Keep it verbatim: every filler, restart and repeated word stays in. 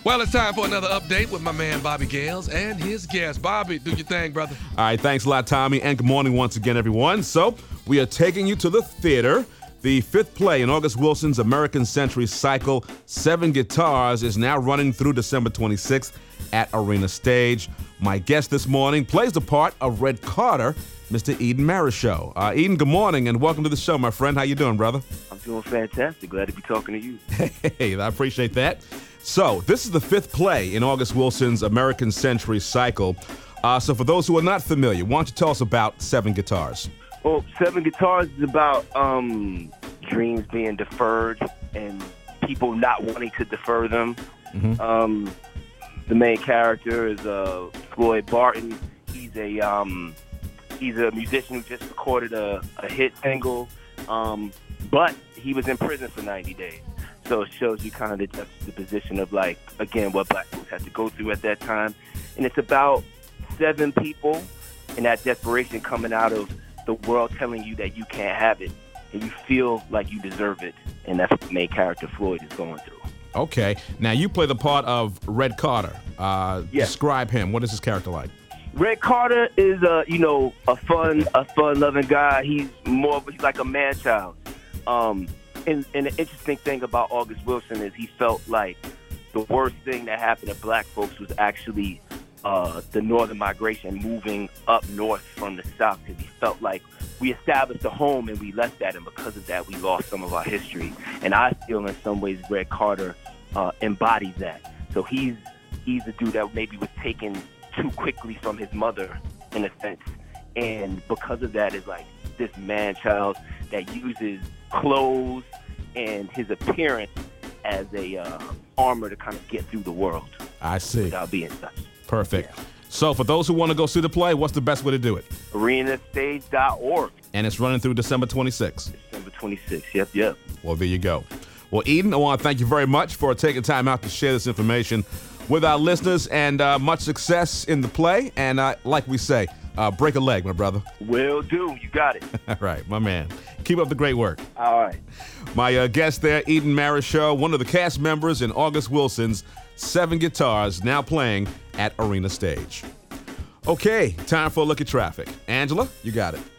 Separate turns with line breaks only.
Well, it's time for another update with my man Bobby Gales and his guest. Bobby, do your thing, brother.
All right, thanks a lot, Tommy, and good morning once again, everyone. So, we are taking you to the theater. The fifth play in August Wilson's American Century Cycle, Seven Guitars, is now running through December twenty-sixth at Arena Stage. My guest this morning plays the part of Red Carter, Mister Eden Marichaud. Uh, Eden, good morning, and welcome to the show, my friend. How you doing, brother?
I'm doing fantastic. Glad to be talking to you.
Hey, I appreciate that. So, this is the fifth play in August Wilson's American Century Cycle. Uh, so, for those who are not familiar, why don't you tell us about Seven Guitars?
Well, Seven Guitars is about um, dreams being deferred and people not wanting to defer them. Mm-hmm. Um, the main character is uh, Floyd Barton. He's a um, he's a musician who just recorded a, a hit single, um, but he was in prison for ninety days. So it shows you kind of the juxtaposition of, like, again, what black folks had to go through at that time. And it's about seven people and that desperation coming out of the world telling you that you can't have it, and you feel like you deserve it, and that's what the main character Floyd is going through.
Okay. Now, you play the part of Red Carter. Uh,
yes.
Describe him. What is his character like?
Red Carter is, a, you know, a fun, a fun-loving guy. He's more of, he's like a man-child. Um, and, and the interesting thing about August Wilson is he felt like the worst thing that happened to black folks was actually Uh, the northern migration, moving up north from the south, because he felt like we established a home and we left that, and because of that we lost some of our history. And I feel in some ways Red Carter uh, embodies that. So he's he's a dude that maybe was taken too quickly from his mother, in a sense, and because of that is like this man-child that uses clothes and his appearance as a uh, armor to kind of get through the world.
I see.
Without being such.
Perfect.
Yeah.
So for those who want to go see the play, what's the best way to do it?
arena stage dot org.
And it's running through December twenty-sixth.
December twenty-sixth, yep, yep.
Well, there you go. Well, Eden, I want to thank you very much for taking time out to share this information with our listeners, and uh, much success in the play. And uh, like we say, uh, break a leg, my brother.
Will do. You got it.
All right, my man. Keep up the great work.
All right.
My uh, guest there, Eden Marichaud, one of the cast members in August Wilson's Seven Guitars, now playing at Arena Stage. Okay, time for a look at traffic. Angela, you got it.